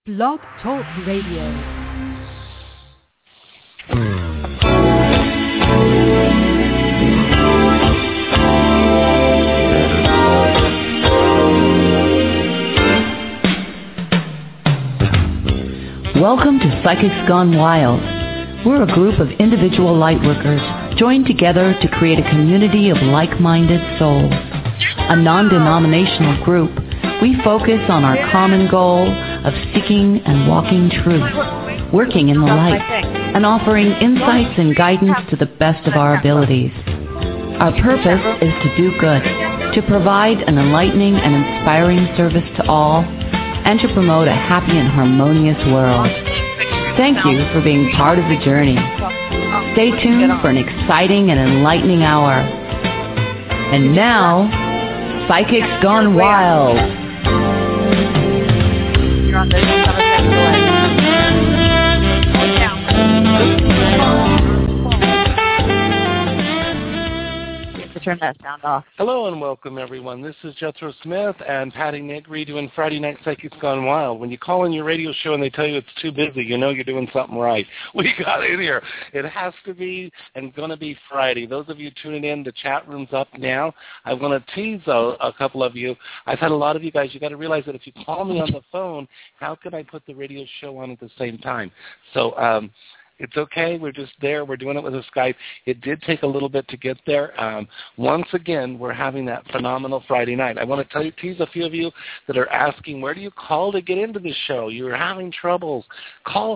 Blog Talk Radio. Welcome to Psychics Gone Wild. We're a group of individual lightworkers joined together to create a community of like-minded souls. A non-denominational group, we focus on our common goal of seeking and walking truth, working in the light, and offering insights and guidance to the best of our abilities. Our purpose is to do good, to provide an enlightening and inspiring service to all, and to promote a happy and harmonious world. Thank you for being part of the journey. Stay tuned for an exciting and enlightening hour. And now, Psychics Gone Wild. You're on the turn that sound off. Hello and welcome, everyone. This is Jethro Smith and Patty Negri doing Friday Night Psychics Gone Wild. When you call in your radio show and they tell you it's too busy, you know you're doing something right. We got in here. It has to be and going to be Friday. Those of you tuning in, the chat room's up now. I want to tease a couple of you. I've had a lot of you guys. You got to realize that if you call me on the phone, how can I put the radio show on at the same time? So, it's okay. We're just there. We're doing it with a Skype. It did take a little bit to get there. Once again, we're having that phenomenal Friday night. I want to tease a few of you that are asking, where do you call to get into the show? You're having troubles. Call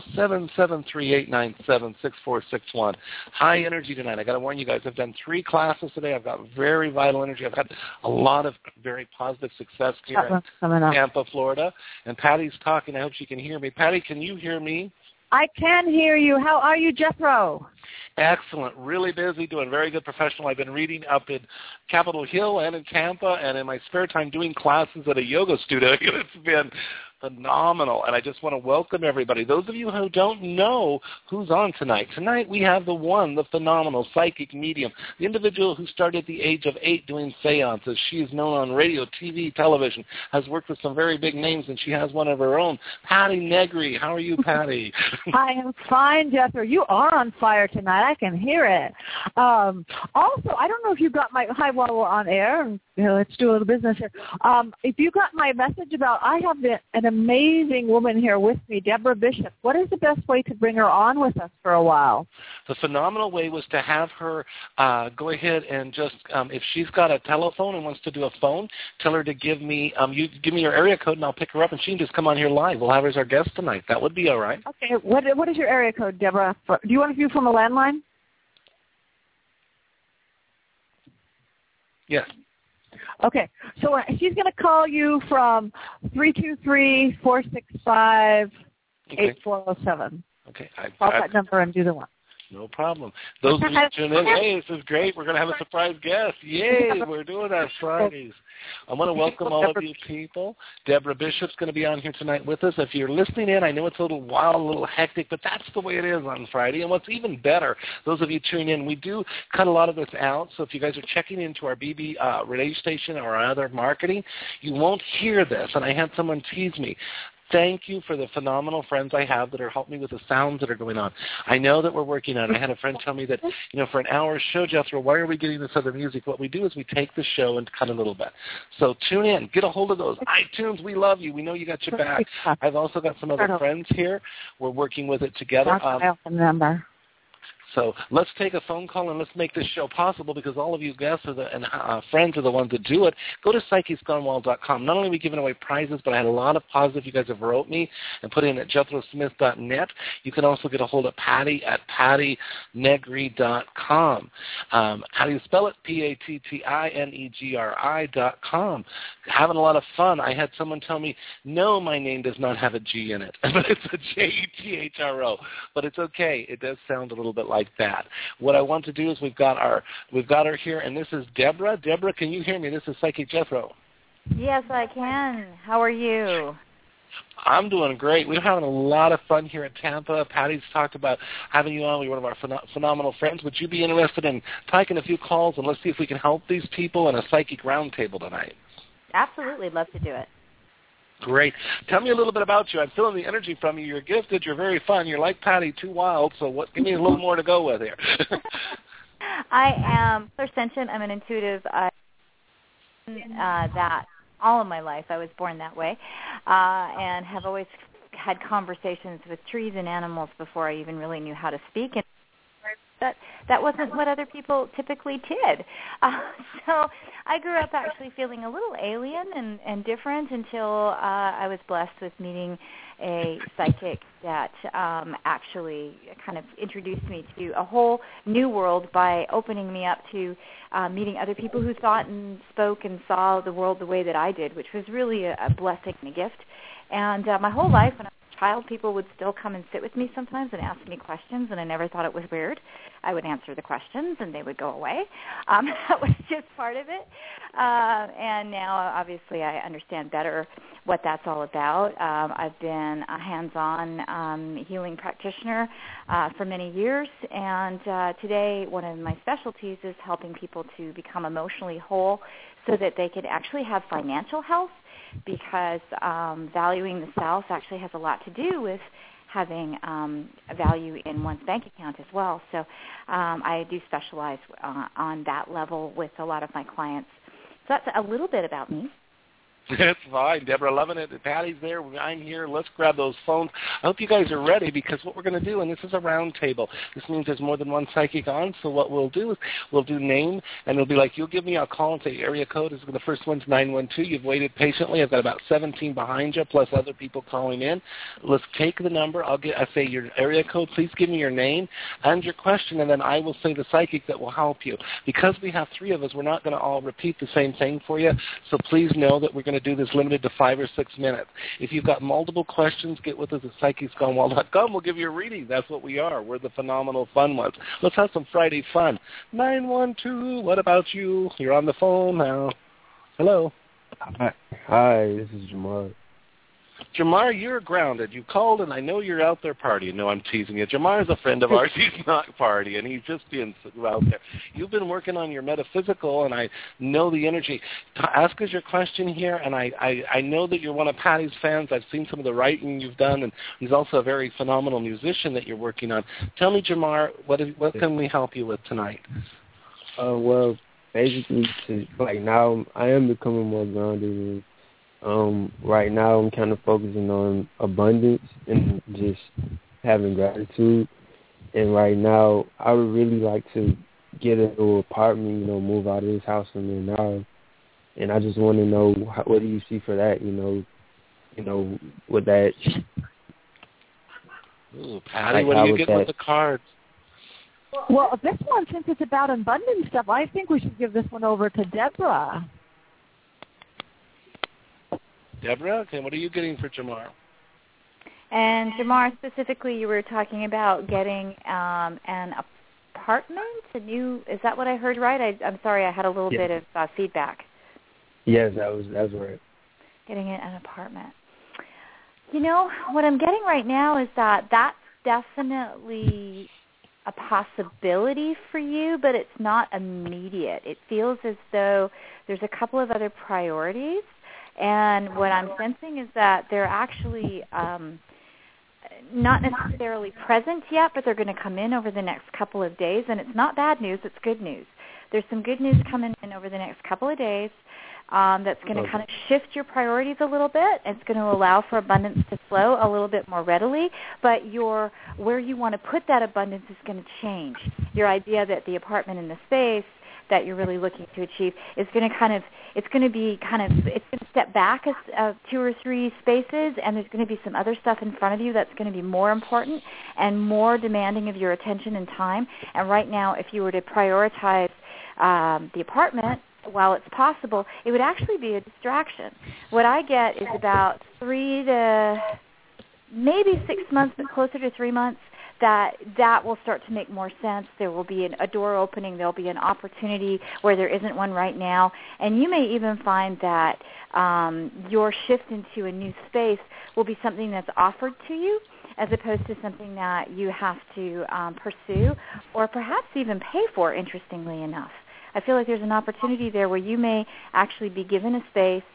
773-897-6461. High energy tonight. I got to warn you guys, I've done 3 classes today. I've got very vital energy. I've had a lot of very positive success here in Tampa, Florida. And Patty's talking. I hope she can hear me. Patty, can you hear me? I can hear you. How are you, Jethro? Excellent. Really busy, doing very good professional. I've been reading up in Capitol Hill and in Tampa, and in my spare time doing classes at a yoga studio. It's been phenomenal, and I just want to welcome everybody. Those of you who don't know who's on tonight, tonight we have the one, the phenomenal psychic medium, the individual who started at the age of 8 doing seances. She is known on radio, TV, television, has worked with some very big names, and she has one of her own. Patty Negri. How are you, Patty? I am fine, Jethro. You are on fire tonight. I can hear it. Also, I don't know if you got my, hi, while we're on air, and let's do a little business here. If you got my message about, I have an amazing woman here with me, Deborah Bishop. What is the best way to bring her on with us for a while? The phenomenal way was to have her go ahead and just, if she's got a telephone and wants to do a phone, tell her to give me, you give me your area code and I'll pick her up and she can just come on here live. We'll have her as our guest tonight. That would be all right. Okay. What is your area code, Deborah? Do you want to view from a landline? Yes. Okay, so she's going to call you from 323-465-8407. Okay. Call that number and do the one. No problem. Those of you tuning in, hey, this is great. We're going to have a surprise guest. Yay, we're doing our Fridays. I want to welcome all of you people. Deborah Bishop's going to be on here tonight with us. If you're listening in, I know it's a little wild, a little hectic, but that's the way it is on Friday. And what's even better, those of you tuning in, we do cut a lot of this out. So if you guys are checking into our BB radio station or our other marketing, you won't hear this. And I had someone tease me. Thank you for the phenomenal friends I have that are helping me with the sounds that are going on. I know that we're working on it. I had a friend tell me that, for an hour show, Jethro, why are we getting this other music? What we do is we take the show and cut a little bit. So tune in. Get a hold of those. iTunes, we love you. We know you got your back. I've also got some other friends here. We're working with it together. Number. So let's take a phone call and let's make this show possible because all of you guests and friends are the ones that do it. Go to psychicsgonewild.com. Not only are we giving away prizes, but I had a lot of positive you guys have wrote me and put in at jethrosmith.net. You can also get a hold of Patty at pattynegri.com. How do you spell it? PATTINEGRI.com. Having a lot of fun. I had someone tell me, no, my name does not have a G in it, but it's a JETHRO. But it's okay. It does sound a little bit like that. What I want to do is we've got her here, and this is Deborah. Deborah, can you hear me? This is Psychic Jethro. Yes, I can. How are you? I'm doing great. We're having a lot of fun here at Tampa. Patty's talked about having you on. You're one of our phenomenal friends. Would you be interested in taking a few calls, and let's see if we can help these people in a psychic roundtable tonight? Absolutely. Love to do it. Great. Tell me a little bit about you. I'm feeling the energy from you. You're gifted. You're very fun. You're like Patty, too wild. So give me a little more to go with here. I am clairsentient. I'm an intuitive. That all of my life I was born that way, and have always had conversations with trees and animals before I even really knew how to speak. And that wasn't what other people typically did. So I grew up actually feeling a little alien and different until I was blessed with meeting a psychic that actually kind of introduced me to a whole new world by opening me up to meeting other people who thought and spoke and saw the world the way that I did, which was really a blessing and a gift. And my whole life when I was a child, people would still come and sit with me sometimes and ask me questions, and I never thought it was weird. I would answer the questions, and they would go away. That was just part of it. And now, obviously, I understand better what that's all about. I've been a hands-on healing practitioner for many years, and today one of my specialties is helping people to become emotionally whole so that they can actually have financial health, because valuing the self actually has a lot to do with having a value in one's bank account as well. So I do specialize on that level with a lot of my clients. So that's a little bit about me. That's fine. Deborah, loving it. Patty's there. I'm here. Let's grab those phones. I hope you guys are ready, because what we're going to do, and this is a round table. This means there's more than one psychic on, so what we'll do is we'll do name, and it'll be like, you'll give me a call and say area code. The first one's 912. You've waited patiently. I've got about 17 behind you, plus other people calling in. Let's take the number. I say your area code. Please give me your name and your question, and then I will say the psychic that will help you. Because we have three of us, we're not going to all repeat the same thing for you, so please know that we're going to do this limited to 5 or 6 minutes. If you've got multiple questions, get with us at PsychicsGoneWild.com. We'll give you a reading. That's what we are. We're the phenomenal fun ones. Let's have some Friday fun. 912, what about you? You're on the phone now. Hello. Hi, this is Jamar. Jamar, you're grounded. You called, and I know you're out there partying. No, I'm teasing you. Jamar's a friend of ours. He's not partying. He's just being out there. You've been working on your metaphysical, and I know the energy. Ask us your question here, and I know that you're one of Patty's fans. I've seen some of the writing you've done, and he's also a very phenomenal musician that you're working on. Tell me, Jamar, what can we help you with tonight? Well, basically, now I am becoming more grounded, and right now I'm kind of focusing on abundance and just having gratitude. And right now I would really like to get a little apartment, move out of this house I'm in now. And I just want to know, what do you see for that, with that? Ooh, Patty, what do you get with the cards? Well, this one, since it's about abundance stuff, I think we should give this one over to Deborah. Deborah, okay, what are you getting for Jamar? And Jamar, specifically, you were talking about getting an apartment, is that what I heard right? I'm sorry, I had a little bit of feedback. Yes, that's right. Getting an apartment. What I'm getting right now is that that's definitely a possibility for you, but it's not immediate. It feels as though there's a couple of other priorities. And what I'm sensing is that they're actually not necessarily present yet, but they're going to come in over the next couple of days. And it's not bad news, it's good news. There's some good news coming in over the next couple of days that's going to kind of shift your priorities a little bit. It's going to allow for abundance to flow a little bit more readily, but where you want to put that abundance is going to change. Your idea that the apartment and the space that you're really looking to achieve is going to it's going to step back 2 or 3 spaces, and there's going to be some other stuff in front of you that's going to be more important and more demanding of your attention and time. And right now, if you were to prioritize the apartment while it's possible, it would actually be a distraction. What I get is about 3 to maybe 6 months, but closer to 3 months, that will start to make more sense. There will be a door opening. There will be an opportunity where there isn't one right now. And you may even find that your shift into a new space will be something that's offered to you as opposed to something that you have to pursue or perhaps even pay for, interestingly enough. I feel like there's an opportunity there where you may actually be given a space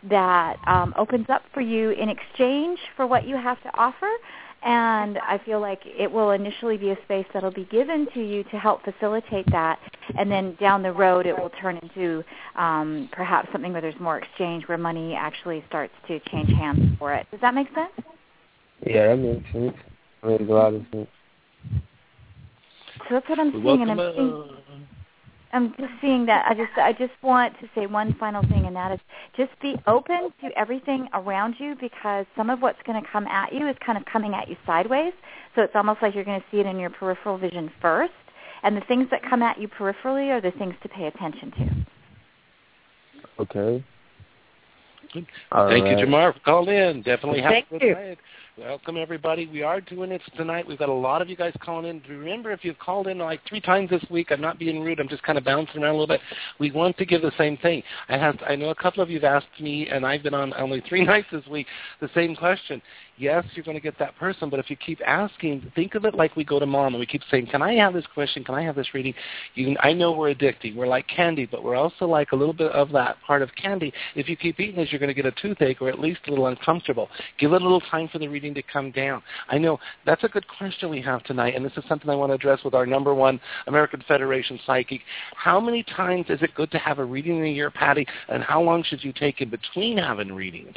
that opens up for you in exchange for what you have to offer. And I feel like it will initially be a space that will be given to you to help facilitate that. And then down the road, it will turn into perhaps something where there's more exchange, where money actually starts to change hands for it. Does that make sense? Yeah, that makes sense. That makes a lot of sense. So that's what I'm seeing, and I'm just seeing that. I just want to say one final thing, and that is just be open to everything around you, because some of what's going to come at you is kind of coming at you sideways. So it's almost like you're going to see it in your peripheral vision first, and the things that come at you peripherally are the things to pay attention to. Okay. Thank you, Jamar, for calling in. Definitely have Thank a good you. night. Welcome, everybody. We are doing it tonight. We've got a lot of you guys calling in. Remember, if you've called in like 3 times this week, I'm not being rude. I'm just kind of bouncing around a little bit. We want to give the same thing. I know a couple of you have asked me, and I've been on only 3 nights this week, the same question. Yes, you're going to get that person, but if you keep asking, think of it like we go to Mom and we keep saying, can I have this question? Can I have this reading? I know we're addicting. We're like candy, but we're also like a little bit of that part of candy. If you keep eating this, you're going to get a toothache or at least a little uncomfortable. Give it a little time for the reading to come down. I know that's a good question we have tonight, and this is something I want to address with our number 1 American Federation Psychic. How many times is it good to have a reading in a year, Patty, and how long should you take in between having readings?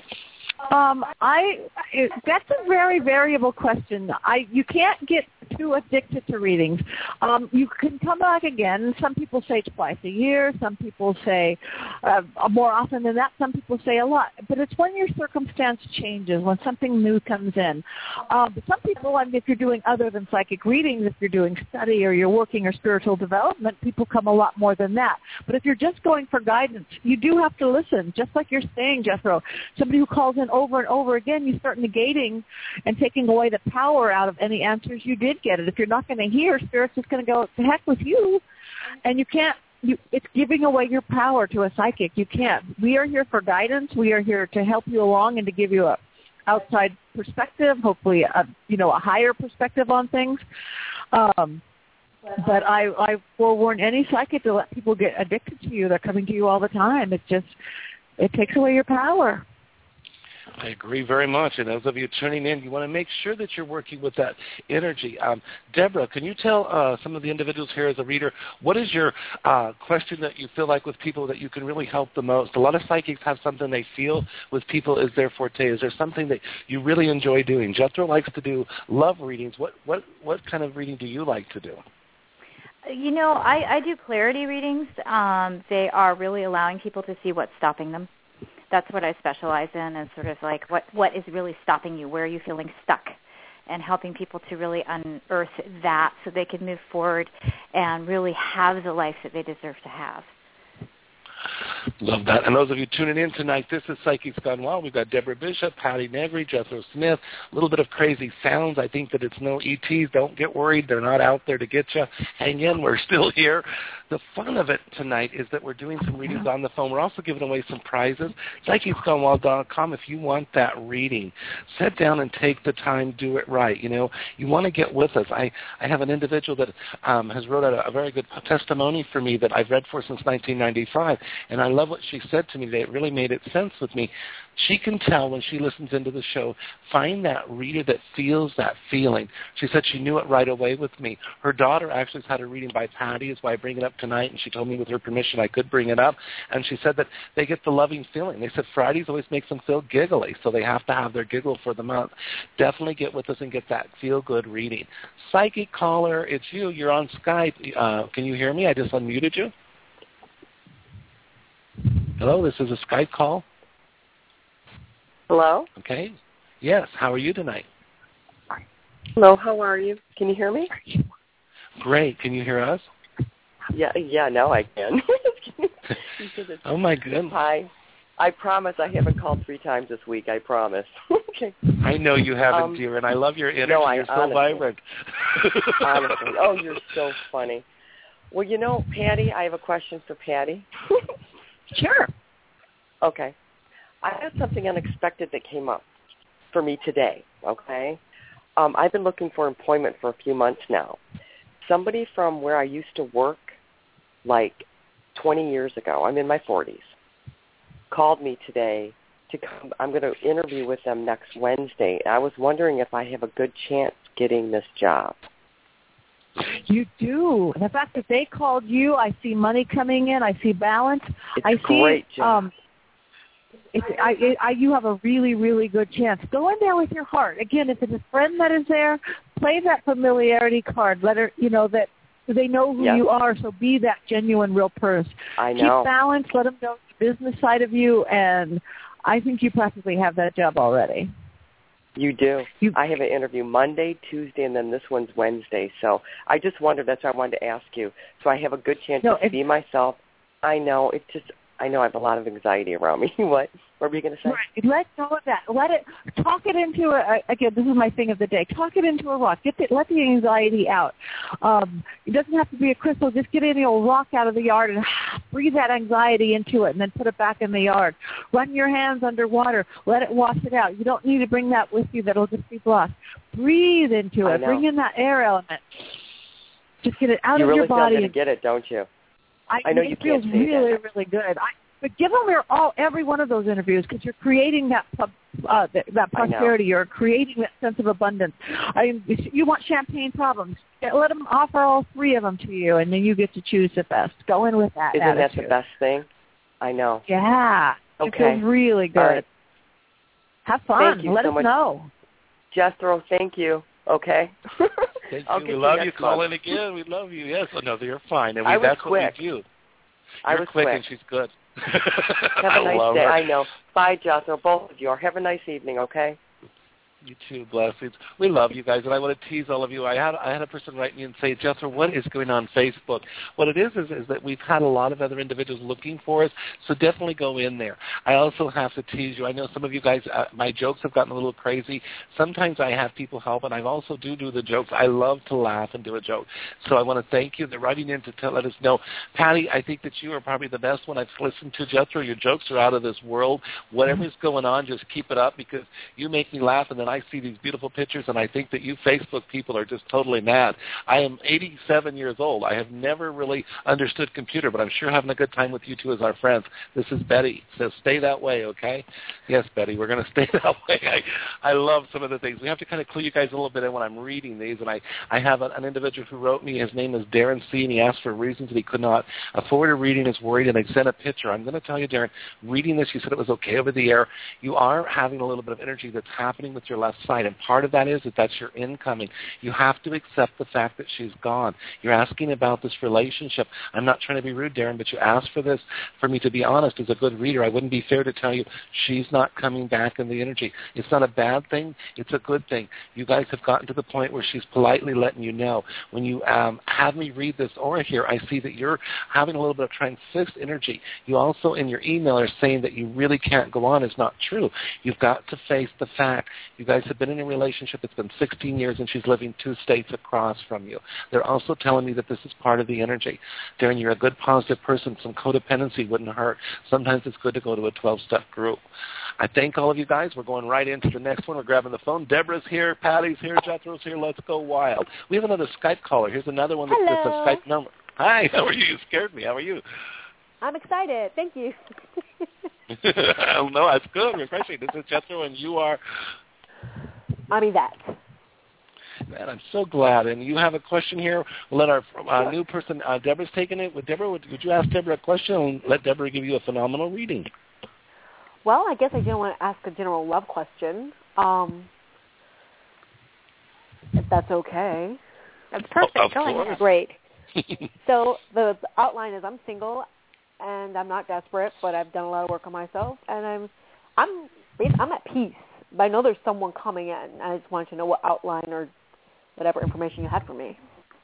That's a very variable question. You can't get too addicted to readings. You can come back again. Some people say twice a year. Some people say more often than that. Some people say a lot. But it's when your circumstance changes, when something new comes in. Some people, if you're doing other than psychic readings, if you're doing study or you're working or spiritual development, people come a lot more than that. But if you're just going for guidance, you do have to listen, just like you're saying, Jethro. Somebody who calls in over and over again, you start negating and taking away the power out of any answers you did get. And if you're not going to hear, Spirit's just going to go, to heck with you. And you can't, it's giving away your power to a psychic. You can't. We are here for guidance. We are here to help you along and to give you a outside perspective, hopefully a higher perspective on things. But I forewarn any psychic to let people get addicted to you. They're coming to you all the time. It takes away your power. I agree very much. And those of you tuning in, you want to make sure that you're working with that energy. Deborah, can you tell some of the individuals here as a reader, what is your question that you feel like with people that you can really help the most? A lot of psychics have something they feel with people is their forte. Is there something that you really enjoy doing? Jethro likes to do love readings. What kind of reading do you like to do? I do clarity readings. They are really allowing people to see what's stopping them. That's what I specialize in, is sort of like what is really stopping you, where are you feeling stuck, and helping people to really unearth that so they can move forward and really have the life that they deserve to have. Love that. And those of you tuning in tonight, this is Psychics Gone Wild. We've got Deborah Bishop, Patty Negri, Jethro Smith, a little bit of crazy sounds. I think that it's no ETs. Don't get worried. They're not out there to get you. Hang in. We're still here. The fun of it tonight is that we're doing some readings on the phone. We're also giving away some prizes. PsychicsGoneWild.com if you want that reading. Sit down and take the time. Do it right. You want to get with us. I have an individual that has wrote out a very good testimony for me that I've read for since 1995, and I love what she said to me. That it really made sense with me. She can tell when she listens into the show, find that reader that feels that feeling. She said she knew it right away with me. Her daughter actually has had a reading by Patty, is why I bring it up tonight, and she told me with her permission I could bring it up. And she said that they get the loving feeling. They said Fridays always makes them feel giggly, so they have to have their giggle for the month. Definitely get with us and get that feel-good reading. Psychic caller, it's you. You're on Skype. Can you hear me? I just unmuted you. Hello, this is a Skype call. Hello? Okay. Yes, how are you tonight? Hello, how are you? Can you hear me? Great. Can you hear us? Yeah, now I can. Oh, my goodness. Hi. I promise I haven't called 3 times this week. I promise. Okay. I know you haven't, dear, and I love your energy. No, you're so vibrant. Honestly. Oh, you're so funny. Well, Patty, I have a question for Patty. Sure. Okay. I had something unexpected that came up for me today, okay? I've been looking for employment for a few months now. Somebody from where I used to work, like 20 years ago, I'm in my 40s, called me today to come. I'm going to interview with them next Wednesday. I was wondering if I have a good chance getting this job. You do. The fact that they called you, I see money coming in. I see balance. It's a great job. You have a really, really good chance. Go in there with your heart. Again, if it's a friend that is there, play that familiarity card. Let her, that they know who you are, so be that genuine, real person. I know. Keep balance. Let them know the business side of you, and I think you practically have that job already. You do. I have an interview Monday, Tuesday, and then this one's Wednesday. So I just wondered, that's why I wanted to ask you. So I have a good chance to be myself. I know. I know I have a lot of anxiety around me. What were you going to say? Right. Let go of that. Talk it into again, this is my thing of the day. Talk it into a rock. Let the anxiety out. It doesn't have to be a crystal. Just get any old rock out of the yard and breathe that anxiety into it and then put it back in the yard. Run your hands underwater. Let it wash it out. You don't need to bring that with you. That'll just be blocked. Breathe into it. Bring in that air element. Just get it out of your body. You really feel to get it, don't you? I know you can't say that. It feels really, really good. But give them every one of those interviews because you're creating that prosperity. You're creating that sense of abundance. You want champagne problems. Let them offer all three of them to you, and then you get to choose the best. Go in with that Isn't attitude. That the best thing? I know. Yeah. Okay. It feels really good. Right. Have fun. Thank you Let so us much. know. Jethro, thank you. Okay. Thank you. We love you. Call in again. We love you. Yes. Oh, no, you're fine. And that's quick. What we do. I was quick, quick. And she's good. Have a nice day. Her. I know. Bye, Jethro, both of you. Have a nice evening, okay? You too, blessings. We love you guys, and I want to tease all of you. I had a person write me and say, Jethro, what is going on Facebook? What it is that we've had a lot of other individuals looking for us, so definitely go in there. I also have to tease you. I know some of you guys, my jokes have gotten a little crazy. Sometimes I have people help, and I also do the jokes. I love to laugh and do a joke. So I want to thank you. They're writing in to let us know. Patty, I think that you are probably the best one I've listened to. Jethro, your jokes are out of this world. Whatever's going on, just keep it up because you make me laugh, and then I see these beautiful pictures, and I think that you Facebook people are just totally mad. I am 87 years old. I have never really understood computer, but I'm sure having a good time with you two as our friends. This is Betty. So stay that way, okay? Yes, Betty, we're going to stay that way. I love some of the things. We have to kind of clue you guys a little bit in when I'm reading these, and I have an individual who wrote me. His name is Darren C., and he asked for reasons that he could not afford a reading, is worried, and I sent a picture. I'm going to tell you, Darren, reading this, you said it was okay over the air. You are having a little bit of energy that's happening with your left side. And part of that is that's your incoming. You have to accept the fact that she's gone. You're asking about this relationship. I'm not trying to be rude, Darren, but you asked for this. For me to be honest, as a good reader, I wouldn't be fair to tell you she's not coming back in the energy. It's not a bad thing. It's a good thing. You guys have gotten to the point where she's politely letting you know. When you have me read this aura here, I see that you're having a little bit of transfixed energy. You also, in your email, are saying that you really can't go on. It's not true. You've got to face the fact. You guys have been in a relationship that's been 16 years, and she's living 2 states across from you. They're also telling me that this is part of the energy. Darren, you're a good, positive person. Some codependency wouldn't hurt. Sometimes it's good to go to a 12-step group. I thank all of you guys. We're going right into the next one. We're grabbing the phone. Deborah's here. Patty's here. Jethro's here. Let's go wild. We have another Skype caller. Here's another one that's a Skype number. Hi. How are you? You scared me. How are you? I'm excited. Thank you. No, that's good. Refreshing. This is Jethro, and you are... I'm Yvette. Man, I'm so glad. And you have a question here. We'll let our new person, Deborah's taking it. Deborah, would you ask Deborah a question and let Deborah give you a phenomenal reading? Well, I guess I do want to ask a general love question, if that's okay. That's perfect. Go ahead. Great. So the outline is I'm single, and I'm not desperate, but I've done a lot of work on myself, and I'm at peace. But I know there's someone coming in. I just wanted to know what outline or whatever information you had for me.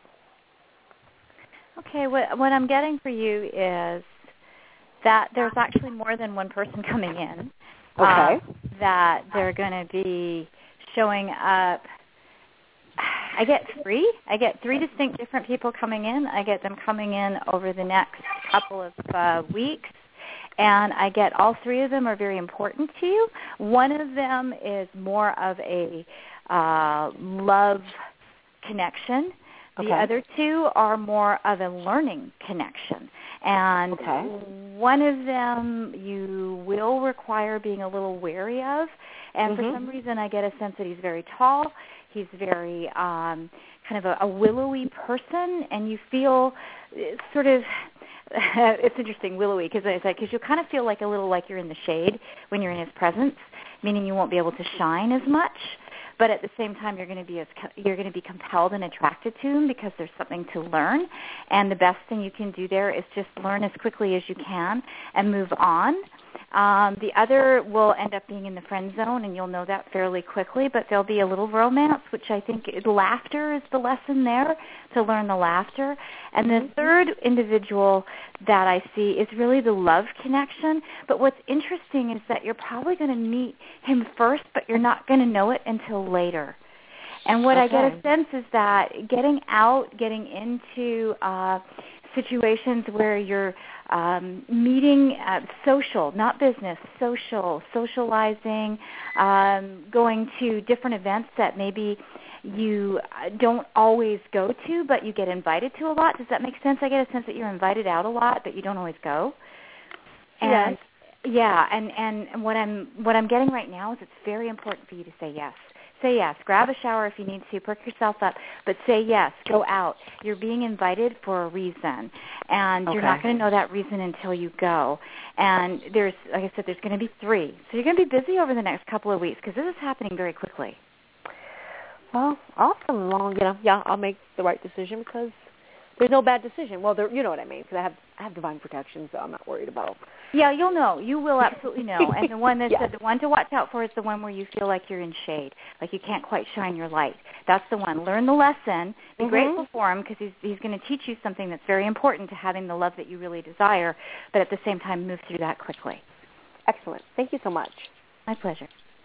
Okay, what I'm getting for you is that there's actually more than one person coming in. Okay. That they're going to be showing up. I get three distinct different people coming in. I get them coming in over the next couple of weeks. And I get all three of them are very important to you. One of them is more of a love connection. The other two are more of a learning connection. And one of them you will require being a little wary of. And for some reason I get a sense that he's very tall. He's very kind of a willowy person, and you feel sort of, it's interesting, willowy, because you'll kind of feel like a little like you're in the shade when you're in his presence, meaning you won't be able to shine as much. But at the same time, you're going to be compelled and attracted to him because there's something to learn. And the best thing you can do there is just learn as quickly as you can and move on. The other will end up being in the friend zone, and you'll know that fairly quickly, but there'll be a little romance, which I think laughter is the lesson there, to learn the laughter. And the third individual that I see is really the love connection. But what's interesting is that you're probably going to meet him first, but you're not going to know it until later. And what I get a sense is that getting into situations where you're meeting social, not business, socializing, going to different events that maybe you don't always go to, but you get invited to a lot. Does that make sense? I get a sense that you're invited out a lot, but you don't always go. And yeah, and what I'm getting right now is it's very important for you to say yes. Say yes. Grab a shower if you need to. Perk yourself up. But say yes. Go out. You're being invited for a reason. And you're not going to know that reason until you go. And there's, like I said, there's going to be 3. So you're going to be busy over the next couple of weeks because this is happening very quickly. Well, awesome. I'll make the right decision because there's no bad decision. Well, you know what I mean, because I have divine protection, so I'm not worried about. Yeah, you'll know. You will absolutely know. And the one that said the one to watch out for is the one where you feel like you're in shade, like you can't quite shine your light. That's the one. Learn the lesson. Be grateful for him because he's going to teach you something that's very important to having the love that you really desire, but at the same time move through that quickly. Excellent. Thank you so much. My pleasure.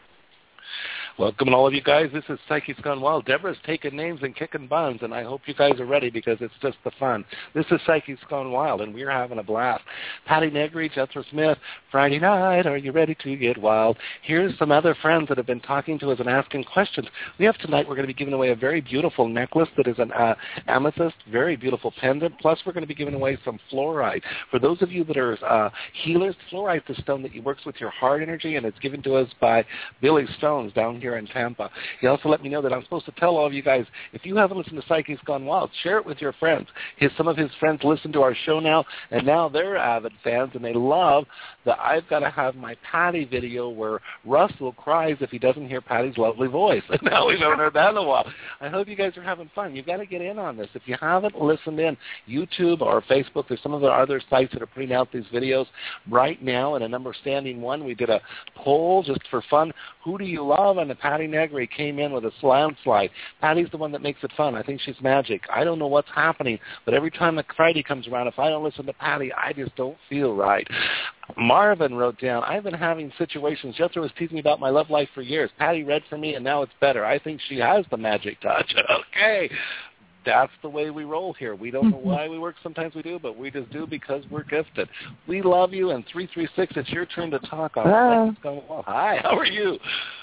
Welcome, all of you guys. This is Psychics Gone Wild. Deborah's taking names and kicking buns, and I hope you guys are ready because it's just the fun. This is Psychics Gone Wild, and we're having a blast. Patty Negri, Jethro Smith, Friday night, are you ready to get wild? Here's some other friends that have been talking to us and asking questions. We have tonight, we're going to be giving away a very beautiful necklace that is an amethyst, very beautiful pendant, plus we're going to be giving away some fluorite. For those of you that are healers, fluorite is a stone that works with your heart energy, and it's given to us by Billy Stones down here in Tampa. He also let me know that I'm supposed to tell all of you guys, if you haven't listened to Psychics Gone Wild, share it with your friends. Some of his friends listen to our show now, and now they're avid fans, and they love the I've Got to Have My Patty video where Russell cries if he doesn't hear Patty's lovely voice. And now we haven't heard that in a while. I hope you guys are having fun. You've got to get in on this. If you haven't listened in, YouTube or Facebook, there's some of the other sites that are putting out these videos right now, and a number standing one. We did a poll just for fun. Who do you love? And Patty Negri came in with a landslide. Patty's the one that makes it fun. I think she's magic. I don't know what's happening, but every time a Friday comes around, if I don't listen to Patty, I just don't feel right. Marvin wrote down, I've been having situations. Jethro was teasing me about my love life for years. Patty read for me, and now it's better. I think she has the magic touch. Okay. That's the way we roll here. We don't know why we work. Sometimes we do, but we just do because we're gifted. We love you, and 336, it's your turn to talk on. Hi, how are you?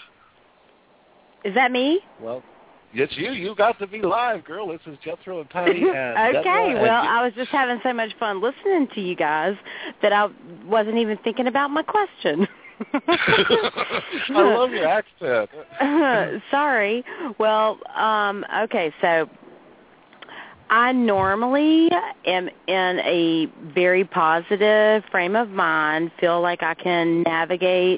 Is that me? Well, it's you. You got to be live, girl. This is Jethro and Patty. And okay, well, I was just having so much fun listening to you guys that I wasn't even thinking about my question. I love your accent. Sorry. Well, okay, so I normally am in a very positive frame of mind, feel like I can navigate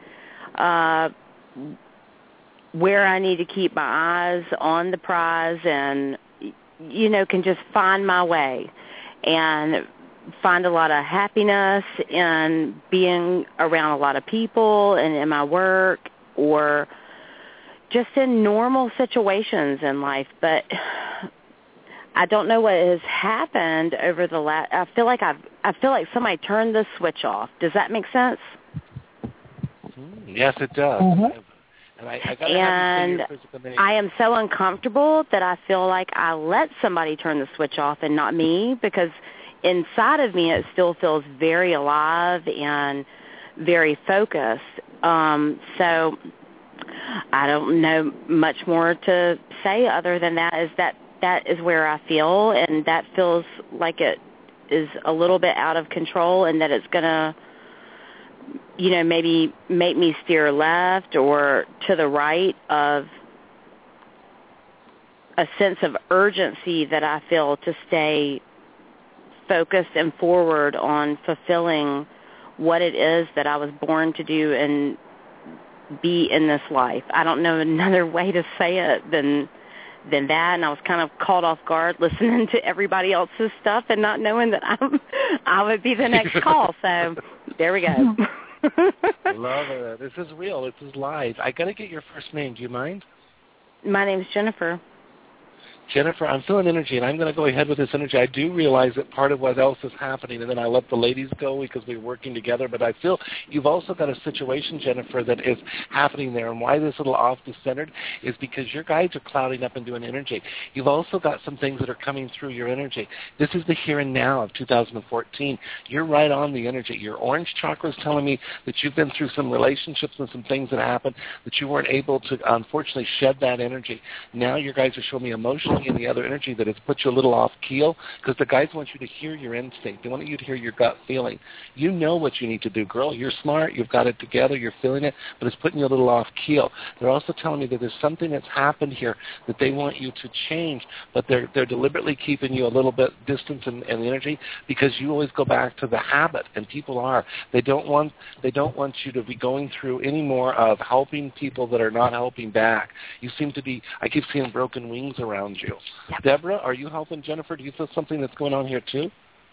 where I need to keep my eyes on the prize and, can just find my way and find a lot of happiness in being around a lot of people and in my work or just in normal situations in life. But I don't know what has happened over the last. I feel like somebody turned the switch off. Does that make sense? Yes, it does. Mm-hmm. And I am so uncomfortable that I feel like I let somebody turn the switch off and not me, because inside of me it still feels very alive and very focused. So I don't know much more to say other than that, is that that is where I feel, and that feels like it is a little bit out of control, and that it's going to, maybe make me steer left or to the right of a sense of urgency that I feel to stay focused and forward on fulfilling what it is that I was born to do and be in this life. I don't know another way to say it than that, and I was kind of caught off guard listening to everybody else's stuff and not knowing that I would be the next call. So there we go. Love it. This is real. This is live. I got to get your first name. Do you mind? My name's Jennifer. Jennifer, I'm feeling energy, and I'm going to go ahead with this energy. I do realize that part of what else is happening, and then I let the ladies go because we're working together, but I feel you've also got a situation, Jennifer, that is happening there, and why this little off-the-centered is because your guides are clouding up into an energy. You've also got some things that are coming through your energy. This is the here and now of 2014. You're right on the energy. Your orange chakra is telling me that you've been through some relationships and some things that happened that you weren't able to, unfortunately, shed that energy. Now your guides are showing me emotionally and the other energy that has put you a little off keel, because the guys want you to hear your instinct. They want you to hear your gut feeling. You know what you need to do, girl. You're smart. You've got it together. You're feeling it, but it's putting you a little off keel. They're also telling me that there's something that's happened here that they want you to change, but they're deliberately keeping you a little bit distant in energy because you always go back to the habit, and people are. They don't want you to be going through any more of helping people that are not helping back. You seem to be, I keep seeing broken wings around you. Yep. Deborah, are you helping Jennifer? Do you feel something that's going on here too?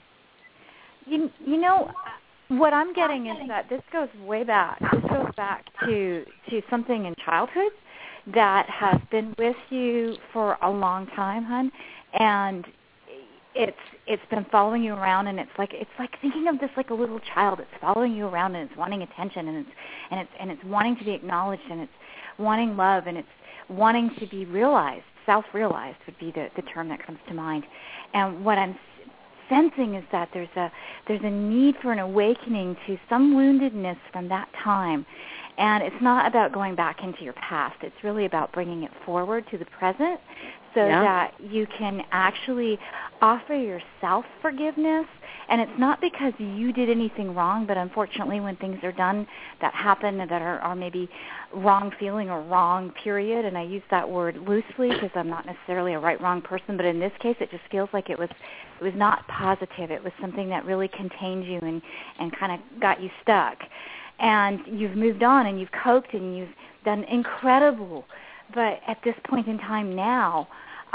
You know, what I'm getting is that this goes way back. This goes back to something in childhood that has been with you for a long time, hon, and it's been following you around, and it's like thinking of this like a little child. It's following you around, and it's wanting attention, and it's wanting to be acknowledged, and it's wanting love, and it's wanting to be realized. Self-realized would be the term that comes to mind. And what I'm sensing is that there's a need for an awakening to some woundedness from that time. And it's not about going back into your past. It's really about bringing it forward to the present so that you can actually offer yourself forgiveness. And it's not because you did anything wrong, but unfortunately when things are done that happen that are maybe wrong feeling or wrong period, and I use that word loosely because I'm not necessarily a right-wrong person, but in this case it just feels like it was not positive. It was something that really contained you and kind of got you stuck. And you've moved on and you've coped and you've done incredible. But at this point in time now,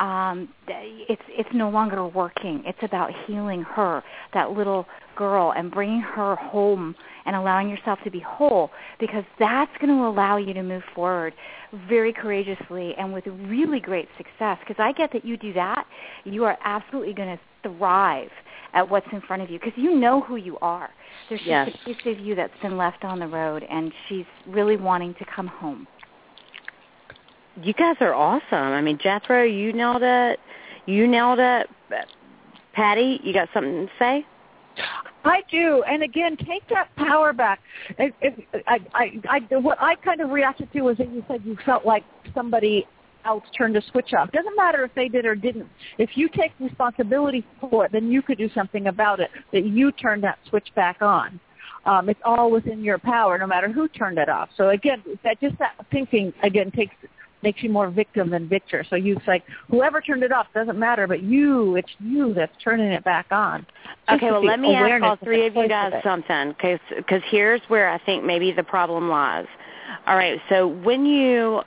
it's no longer working. It's about healing her, that little girl, and bringing her home and allowing yourself to be whole, because that's going to allow you to move forward very courageously and with really great success. Because I get that you do that, you are absolutely going to thrive at what's in front of you because you know who you are. There's just a piece of you that's been left on the road, and she's really wanting to come home. You guys are awesome. I mean, Jethro, you nailed it. Patty, you got something to say? I do, and again, take that power back. What I kind of reacted to was that you said you felt like somebody else turned a switch off. Doesn't matter if they did or didn't. If you take responsibility for it, then you could do something about it, that you turned that switch back on. It's all within your power, no matter who turned it off. So again, that thinking, again, makes you more victim than victor. So you like, whoever turned it off doesn't matter, but it's you that's turning it back on. Okay, well, let me ask all three of you guys something, because here's where I think maybe the problem lies. All right, so when you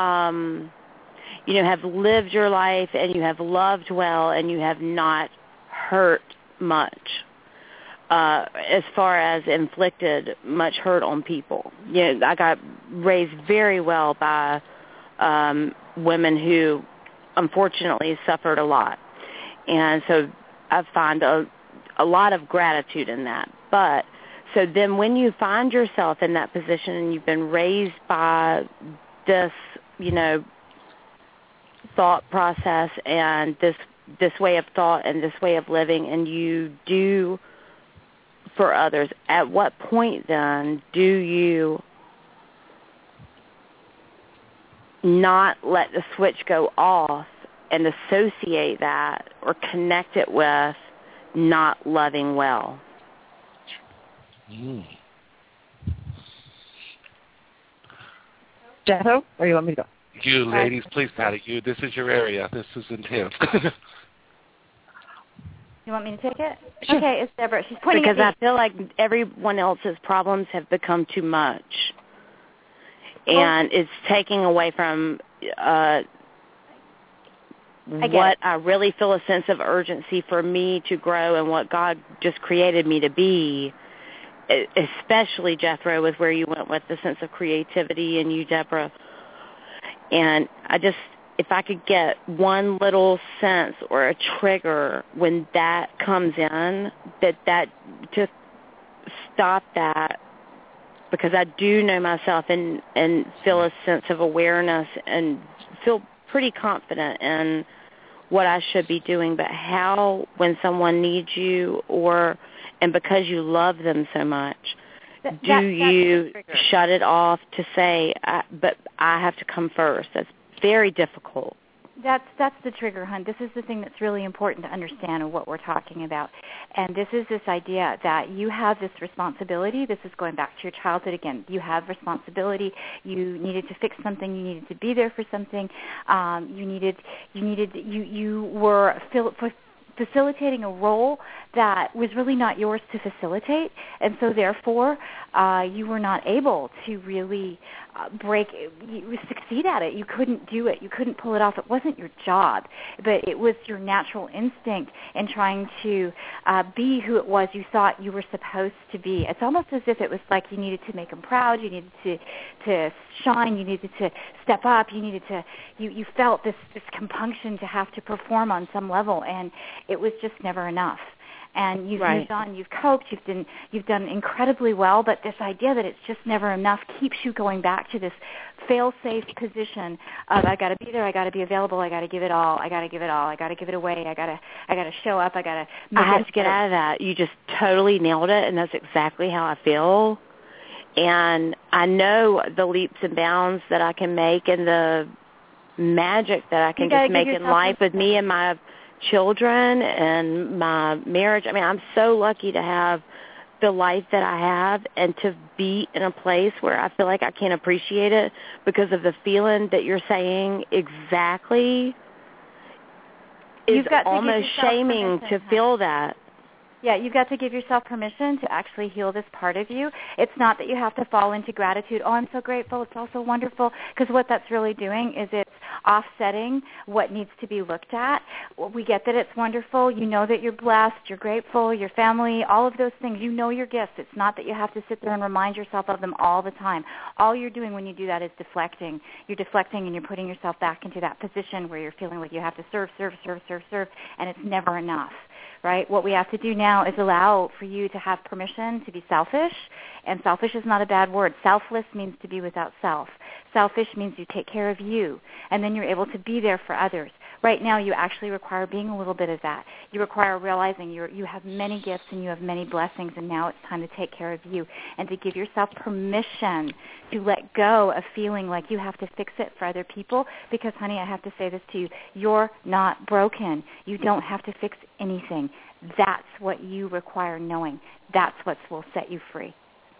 have lived your life and you have loved well and you have not hurt much, as far as inflicted much hurt on people. I got raised very well by women who unfortunately suffered a lot. And so I find a lot of gratitude in that. But so then when you find yourself in that position and you've been raised by this, thought process and this way of thought and this way of living, and you do for others, at what point then do you not let the switch go off and associate that or connect it with not loving well. Jethro, or you want me to go? You ladies, please, Patty. You. This is your area. This is intense. You want me to take it? Sure. Okay, it's Deborah. She's pointing because at me. I feel like everyone else's problems have become too much, and it's taking away from what I really feel a sense of urgency for me to grow and what God just created me to be. Especially Jethro, with where you went with the sense of creativity, and you, Deborah. And if I could get one little sense or a trigger when that comes in, that to stop that, because I do know myself and feel a sense of awareness and feel pretty confident in what I should be doing, but how, when someone needs you and because you love them so much, do you shut it off to say, but I have to come first? That's very difficult. That's the trigger, hon. This is the thing that's really important to understand of what we're talking about. And this is this idea that you have this responsibility. This is going back to your childhood again. You have responsibility. You needed to fix something. You needed to be there for something. You were facilitating a role that was really not yours to facilitate, and so therefore you were not able to really succeed at it. You couldn't do it. You couldn't pull it off. It wasn't your job, but it was your natural instinct in trying to be who it was you thought you were supposed to be. It's almost as if it was like you needed to make them proud. You needed to shine. You needed to step up. You felt this compunction to have to perform on some level, and it was just never enough. And you've moved on, you've coped, you've done incredibly well, but this idea that it's just never enough keeps you going back to this fail-safe position of I got to be there, I got to be available, I got to give it all, I got to give it all, I got to give it away, I got to show up, I have to get out of that. You just totally nailed it, and that's exactly how I feel. And I know the leaps and bounds that I can make and the magic that I can just make in life with me and my children and my marriage. I mean, I'm so lucky to have the life that I have and to be in a place where I feel like I can't appreciate it because of the feeling that you're saying exactly is almost shaming to feel that. Yeah, you've got to give yourself permission to actually heal this part of you. It's not that you have to fall into gratitude. Oh, I'm so grateful. It's all so wonderful. Because what that's really doing is it's offsetting what needs to be looked at. We get that it's wonderful. You know that you're blessed. You're grateful. Your family, all of those things. You know your gifts. It's not that you have to sit there and remind yourself of them all the time. All you're doing when you do that is deflecting. You're deflecting and you're putting yourself back into that position where you're feeling like you have to serve, and it's never enough. Right? What we have to do now is allow for you to have permission to be selfish, and selfish is not a bad word. Selfless means to be without self. Selfish means you take care of you, and then you're able to be there for others. Right now you actually require being a little bit of that. You require realizing you have many gifts and you have many blessings, and now it's time to take care of you and to give yourself permission to let go of feeling like you have to fix it for other people, because, honey, I have to say this to you. You're not broken. You don't have to fix anything. That's what you require knowing. That's what will set you free.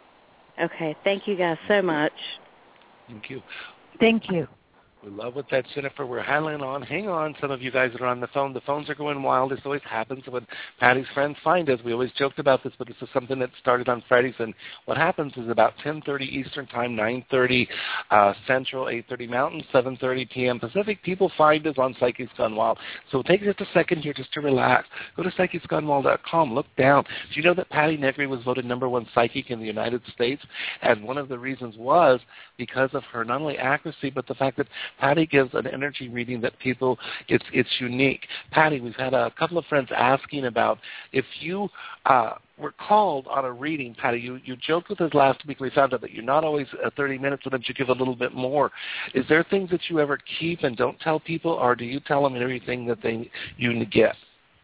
Okay. Thank you guys so much. Thank you. Thank you. We love what that, Jennifer. We're handling on. Hang on, some of you guys that are on the phone. The phones are going wild. This always happens when Patty's friends find us. We always joked about this, but this is something that started on Fridays. And what happens is about 10:30 Eastern Time, 9:30 Central, 8:30 Mountain, 7:30 p.m. Pacific. People find us on Psychics Gone Wild. So take just a second here just to relax. Go to PsychicsGoneWild.com. Look down. Do you know that Patty Negri was voted #1 psychic in the United States? And one of the reasons was because of her not only accuracy, but the fact that Patty gives an energy reading that people, it's unique. Patty, we've had a couple of friends asking about if you were called on a reading. Patty, you joked with us last week. We found out that you're not always 30 minutes, sometimes you give a little bit more. Is there things that you ever keep and don't tell people, or do you tell them everything that you get?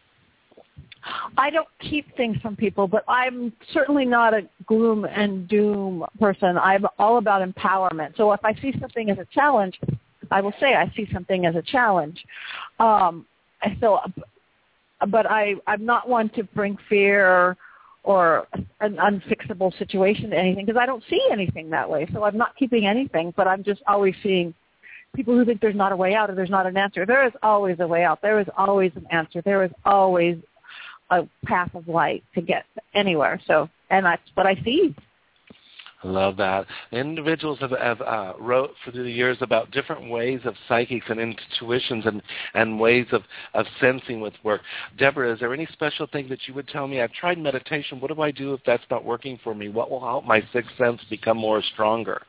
I don't keep things from people, but I'm certainly not a gloom and doom person. I'm all about empowerment. So if I see something as a challenge, I will say I see something as a challenge. But I'm not one to bring fear or an unfixable situation to anything because I don't see anything that way. So I'm not keeping anything, but I'm just always seeing people who think there's not a way out or there's not an answer. There is always a way out. There is always an answer. There is always a path of light to get anywhere. So, and that's what I see. I love that. Individuals have wrote through the years about different ways of psychics and intuitions and ways of sensing with work. Deborah, is there any special thing that you would tell me? I've tried meditation. What do I do if that's not working for me? What will help my sixth sense become more stronger?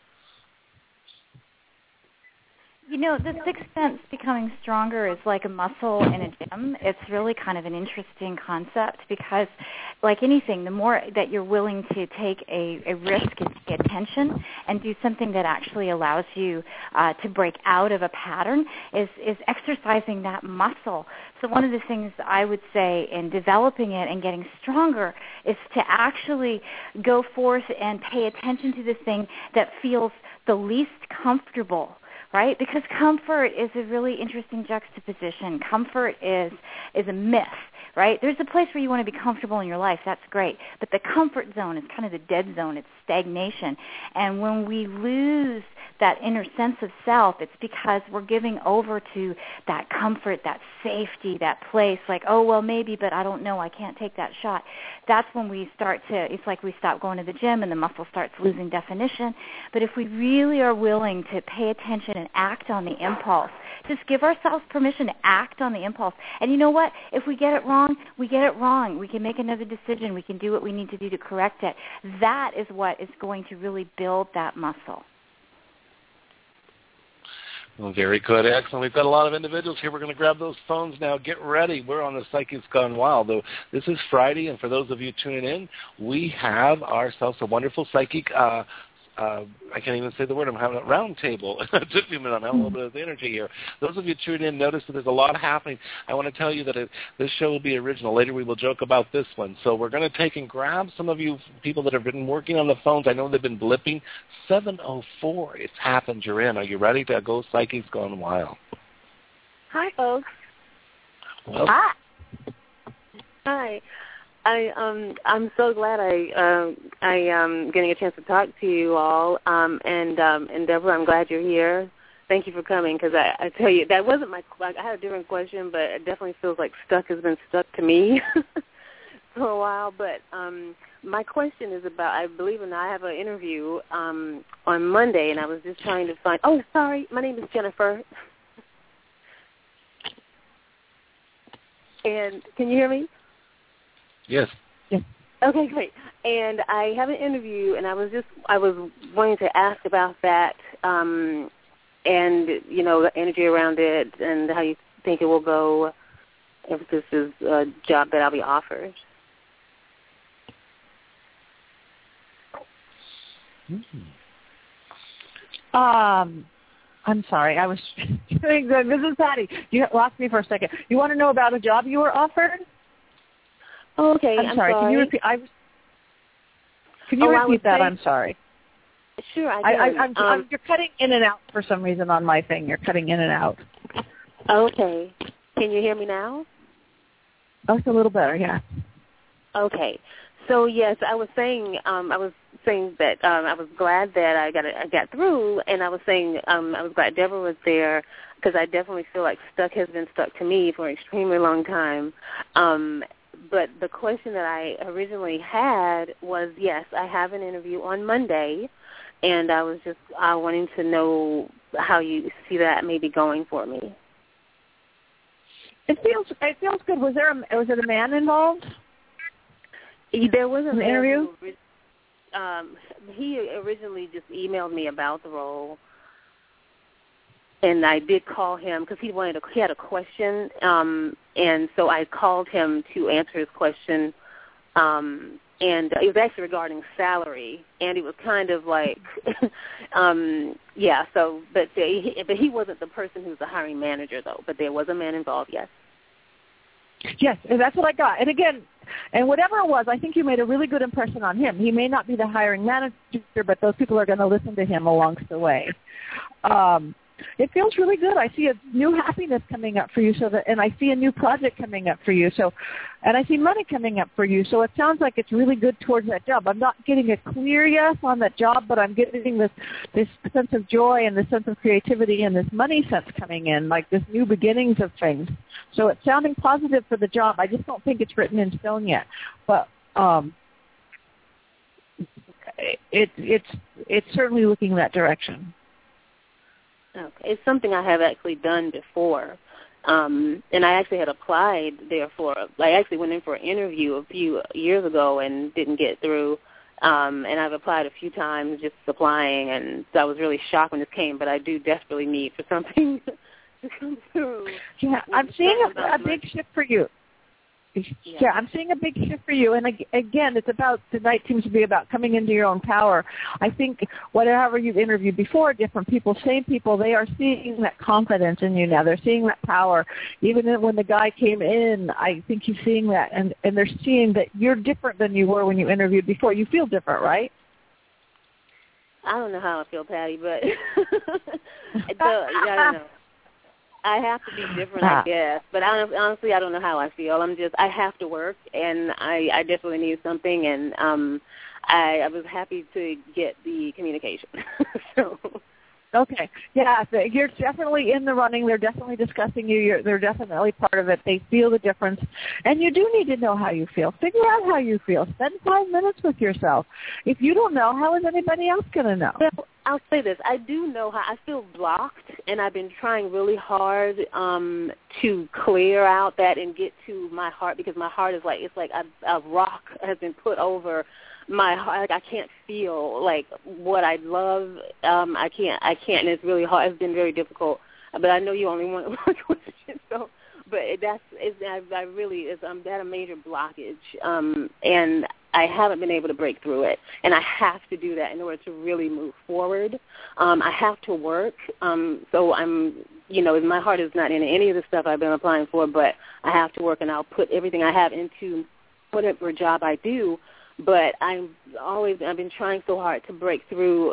You know, the sixth sense becoming stronger is like a muscle in a gym. It's really kind of an interesting concept because, like anything, the more that you're willing to take a risk and pay attention and do something that actually allows you to break out of a pattern is exercising that muscle. So one of the things I would say in developing it and getting stronger is to actually go forth and pay attention to the thing that feels the least comfortable. Right? Because comfort is a really interesting juxtaposition. Comfort is a myth, right? There's a place where you want to be comfortable in your life. That's great. But the comfort zone is kind of the dead zone. It's stagnation. And when we lose that inner sense of self, it's because we're giving over to that comfort, that safety, that place, like, oh, well, maybe, but I don't know. I can't take that shot. That's when we start to, it's like we stop going to the gym and the muscle starts losing definition. But if we really are willing to pay attention and act on the impulse, just give ourselves permission to act on the impulse. And you know what? If we get it wrong, we get it wrong. We can make another decision. We can do what we need to do to correct it. That is what is going to really build that muscle. Well, very good. Excellent. We've got a lot of individuals here. We're going to grab those phones now. Get ready. We're on the Psychics Gone Wild. Though this is Friday, and for those of you tuning in, we have ourselves a wonderful psychic I can't even say the word. I'm having a round table. It took me a minute. I'm having a little bit of energy here. Those of you tuning in, notice that there's a lot happening. I want to tell you that this show will be original. Later we will joke about this one. So we're going to take and grab some of you people that have been working on the phones. I know they've been blipping. 704. It's happened. You're in. Are you ready to go Psychics Gone Wild? Hi, folks. Well, Hi. Hi. I'm so glad I am getting a chance to talk to you all. And Deborah, I'm glad you're here. Thank you for coming because I tell you that wasn't I had a different question, but it definitely feels like stuck has been stuck to me for a while. But my question is about I have an interview on Monday, and I was just trying to find. Oh, sorry, my name is Jennifer. And can you hear me? Yes. Okay, great. And I have an interview, and I was wanting to ask about that, and the energy around it, and how you think it will go if this is a job that I'll be offered. I'm sorry. I was doing good. This is Patty. You lost me for a second. You want to know about a job you were offered? Oh, okay. I'm sorry. Can you repeat? Can you repeat that? I'm sorry. Sure, I can. You're cutting in and out for some reason on my thing. You're cutting in and out. Okay. Can you hear me now? Oh, it's a little better. Yeah. Okay. So yes, I was saying that I was glad that I got through, and I was saying I was glad Deborah was there because I definitely feel like stuck has been stuck to me for an extremely long time. But the question that I originally had was, yes, I have an interview on Monday, and I was just wanting to know how you see that maybe going for me. It feels good. Was it a man involved? There was an interview. He originally just emailed me about the role. And I did call him because he had a question, and so I called him to answer his question, and it was actually regarding salary, and it was kind of like, yeah. So, but he wasn't the person who's the hiring manager though. But there was a man involved, yes. Yes, and that's what I got. And again, and whatever it was, I think you made a really good impression on him. He may not be the hiring manager, but those people are going to listen to him along the way. it feels really good. I see a new happiness coming up for you, and I see a new project coming up for you. So, and I see money coming up for you. So it sounds like it's really good towards that job. I'm not getting a clear yes on that job, but I'm getting this sense of joy and this sense of creativity and this money sense coming in, like this new beginnings of things. So it's sounding positive for the job. I just don't think it's written in stone yet, but it's certainly looking that direction. Okay. It's something I have actually done before. And I actually had applied there I actually went in for an interview a few years ago and didn't get through. And I've applied a few times just applying, and so I was really shocked when this came, but I do desperately need for something to come through. Yeah, I'm seeing a big shift for you. Yeah, I'm seeing a big shift for you. And again, tonight seems to be about coming into your own power. I think whatever you've interviewed before, different people, same people, they are seeing that confidence in you now. They're seeing that power. Even when the guy came in, I think he's seeing that. And they're seeing that you're different than you were when you interviewed before. You feel different, right? I don't know how I feel, Patty, but I don't know. I have to be different, I guess. But honestly, I don't know how I feel. I have to work, and I definitely need something, and I was happy to get the communication. So. Okay. Yeah, you're definitely in the running. They're definitely discussing you. They're definitely part of it. They feel the difference. And you do need to know how you feel. Figure out how you feel. Spend 5 minutes with yourself. If you don't know, how is anybody else going to know? Well, I'll say this. I do know how I feel blocked, and I've been trying really hard to clear out that and get to my heart, because my heart is like, it's like a rock has been put over my heart. Like, I can't feel like what I love. I can't, and it's really hard. It's been very difficult. But I know you only want to work with it, so. But I really had a major blockage, and I haven't been able to break through it. And I have to do that in order to really move forward. I have to work. So my heart is not in any of the stuff I've been applying for, but I have to work, and I'll put everything I have into whatever job I do. But I've been trying so hard to break through,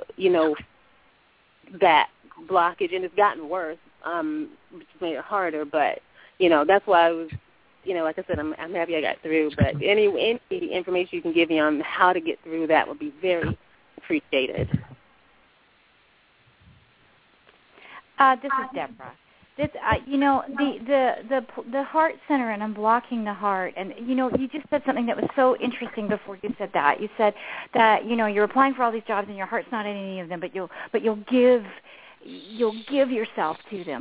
that blockage, and it's gotten worse, which made it harder. But that's why I was, like I said, I'm happy I got through. But any information you can give me on how to get through that would be very appreciated. This is Deborah. This, the heart center, and unblocking the heart, and you just said something that was so interesting before you said that. You said that you're applying for all these jobs and your heart's not in any of them, but you'll give yourself to them.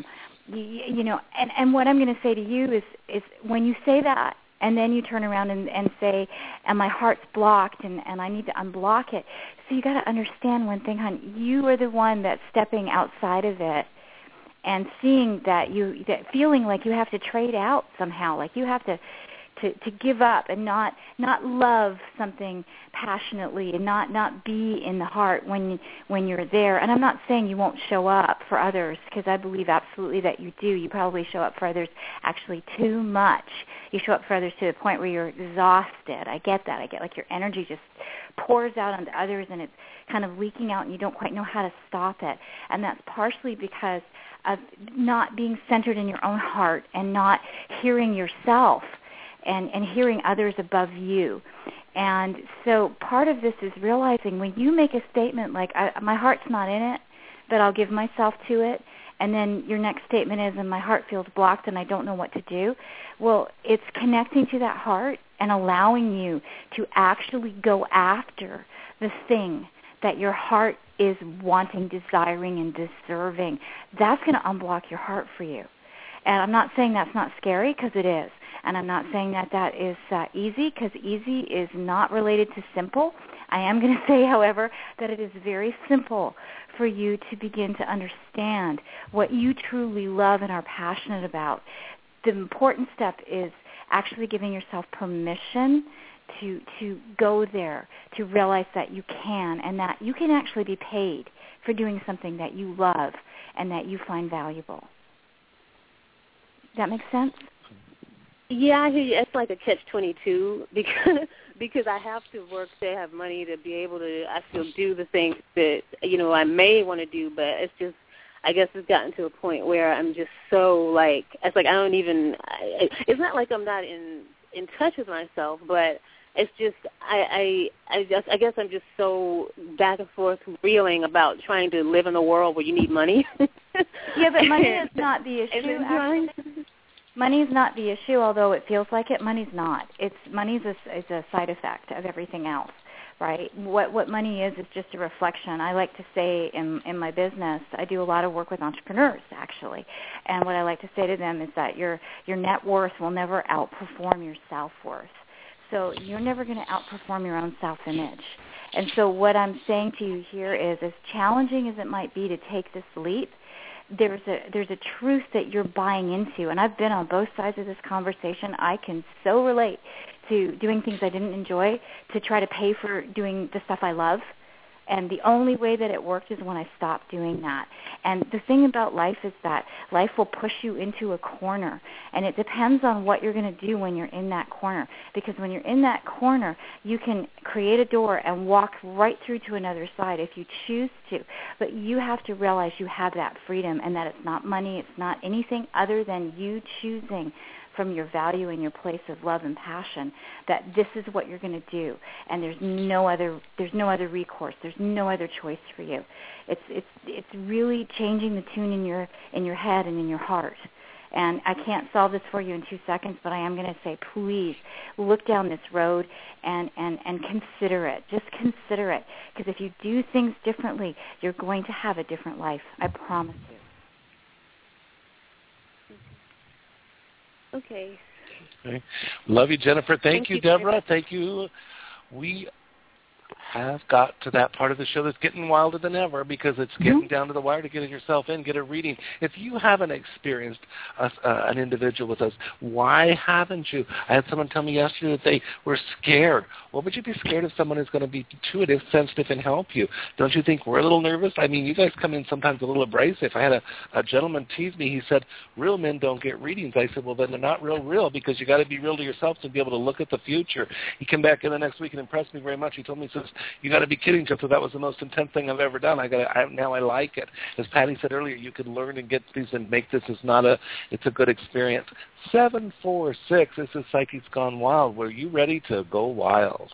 And what I'm going to say to you is when you say that, and then you turn around and say, and my heart's blocked, and I need to unblock it. So you got to understand one thing, hon. You are the one that's stepping outside of it and seeing that feeling like you have to trade out somehow, like you have to give up and not love something passionately and not be in the heart when you're there. And I'm not saying you won't show up for others, because I believe absolutely that you do. You probably show up for others actually too much. You show up for others to the point where you're exhausted. I get that. I get like your energy just pours out onto others, and it's kind of leaking out, and you don't quite know how to stop it. And that's partially because of not being centered in your own heart and not hearing yourself and hearing others above you. And so part of this is realizing when you make a statement like, my heart's not in it, but I'll give myself to it, and then your next statement is, and my heart feels blocked and I don't know what to do. Well, it's connecting to that heart and allowing you to actually go after the thing that your heart is wanting, desiring, and deserving. That's going to unblock your heart for you. And I'm not saying that's not scary, because it is. And I'm not saying that is easy, because easy is not related to simple. I am going to say, however, that it is very simple for you to begin to understand what you truly love and are passionate about. The important step is actually giving yourself permission to go there, to realize that you can, and that you can actually be paid for doing something that you love and that you find valuable. Does that make sense? Yeah, I hear you. It's like a catch-22 because I have to work to have money to be able to, I still do the things that, I may want to do, but it's just, I guess it's gotten to a point where I'm just so like, it's like I don't even, it's not like I'm not in touch with myself, but it's just, I guess I'm just so back and forth reeling about trying to live in a world where you need money. Yeah, but money is not the issue. Money is not the issue, although it feels like it. Money's not. Money's a side effect of everything else, right? What money is just a reflection. I like to say in my business, I do a lot of work with entrepreneurs actually, and what I like to say to them is that your net worth will never outperform your self-worth. So you're never going to outperform your own self-image. And so what I'm saying to you here is, as challenging as it might be to take this leap, there's a truth that you're buying into. And I've been on both sides of this conversation. I can so relate to doing things I didn't enjoy to try to pay for doing the stuff I love. And the only way that it worked is when I stopped doing that. And the thing about life is that life will push you into a corner. And it depends on what you're going to do when you're in that corner. Because when you're in that corner, you can create a door and walk right through to another side if you choose to. But you have to realize you have that freedom and that it's not money, it's not anything other than you choosing from your value and your place of love and passion that this is what you're going to do, and there's no other recourse, there's no other choice for you. It's really changing the tune in your head and in your heart. And I can't solve this for you in 2 seconds, but I am going to say, please look down this road and consider it. Just consider it, because if you do things differently, you're going to have a different life. I promise you. Okay. Love you, Jennifer. Thank you, Deborah. Thank you. We have got to that part of the show that's getting wilder than ever because it's getting down to the wire to get yourself in, get a reading. If you haven't experienced an individual with us, why haven't you? I had someone tell me yesterday that they were scared. Well, would you be scared of someone who's going to be intuitive, sensitive, and help you? Don't you think we're a little nervous? I mean, you guys come in sometimes a little abrasive. I had a gentleman tease me. He said, real men don't get readings. I said, well, then they're not real because you got to be real to yourself to be able to look at the future. He came back in the next week and impressed me very much. He told me, he says, you got to be kidding, Jeff. So that was the most intense thing I've ever done. Now I like it. As Patty said earlier, you can learn and get these and make this it's a good experience. 746, this is Psychics Gone Wild. Were you ready to go wild?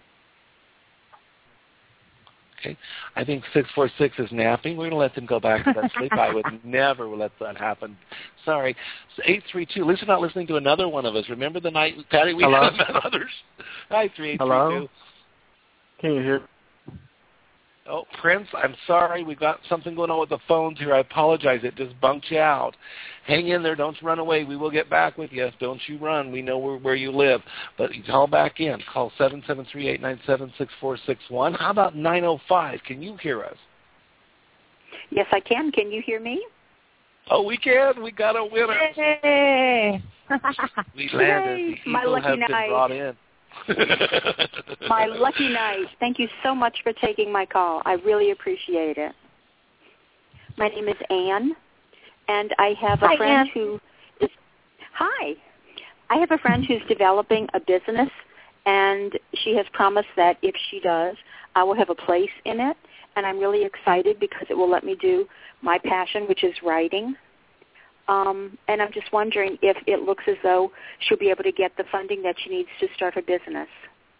Okay. I think 646 is napping. We're going to let them go back to that sleep. I would never let that happen. Sorry. 832. At least you're not listening to another one of us. Remember the night, Patty, we had met others? Hi, 3832. Hello? Can you hear? Oh, Prince, I'm sorry. We've got something going on with the phones here. I apologize. It just bunked you out. Hang in there. Don't run away. We will get back with you. Don't you run. We know where you live. But you call back in. Call 773-897-6461. How about 905? Can you hear us? Yes, I can. Can you hear me? Oh, we can. We got a winner. Yay! We landed. The eagle has been brought in. My lucky night. Thank you so much for taking my call. I really appreciate it. My name is Anne, and I have a friend who is... Hi. I have a friend who's developing a business, and she has promised that if she does, I will have a place in it, and I'm really excited because it will let me do my passion, which is writing. And I'm just wondering if it looks as though she'll be able to get the funding that she needs to start her business.